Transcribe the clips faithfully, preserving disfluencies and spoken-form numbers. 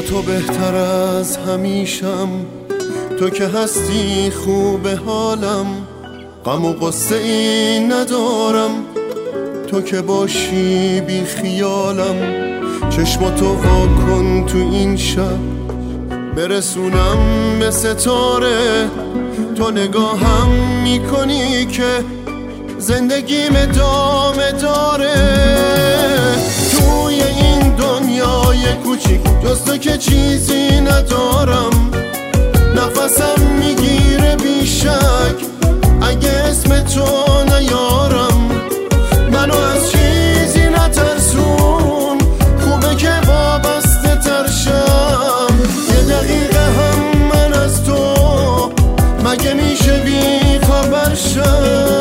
تو بهتر از همیشم، تو که هستی خوب حالم، غم و قصه ای ندارم، تو که باشی بی خیالم. چشماتو وا کن تو این شب، برسونم به ستاره، تو نگاهم میکنی که زندگیم ادامه داره. توی این دنیای کوچیک جز تو که چیزی ندارم، نفسم میگیره بیشک اگه اسم تو نیارم. منو از چیزی نترسون، خوبه که وابسته ترشم. یه دقیقه هم من از تو مگه میشه بی خبر شم؟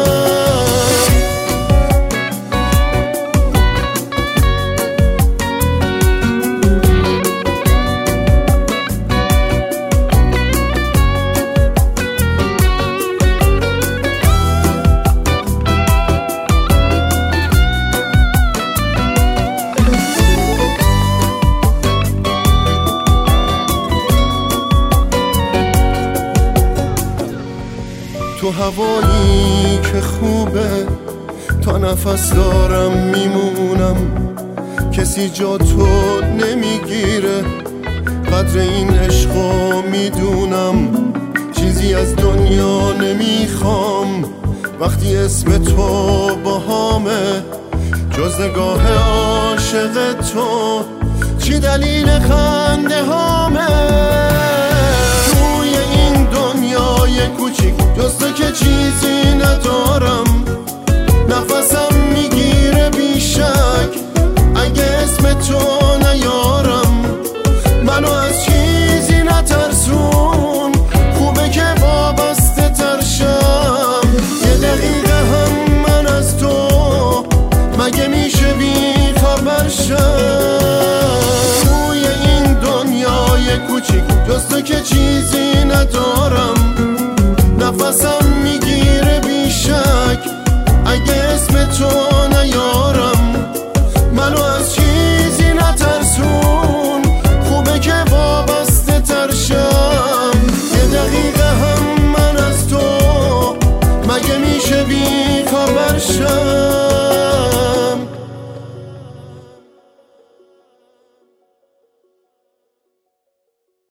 تو هوایی که خوبه، تا نفس دارم میمونم، کسی جا تو نمیگیره، قدر این عشقو میدونم. چیزی از دنیا نمیخوام وقتی اسم تو باهامه، جز نگاه عاشق تو چی دلیل خنده هامه؟ توی این دنیای کوچیک جز تو که چیزی ندارم، نفسم میگیره بیشک اگه اسم تو نیارم. منو از چیزی نترسون، خوبه که وابسته ترشم. یه دقیقه هم من از تو مگه میشه بی خبر شم؟ توی این دنیای کوچیک جز تو که چیزی ندارم، نفسم میگیره بیشک اگه اسم تو نیارم. منو از چیزی نترسون، خوبه که وابسته ترشم. یه دقیقه هم من از تو مگه میشه بی خبر شم؟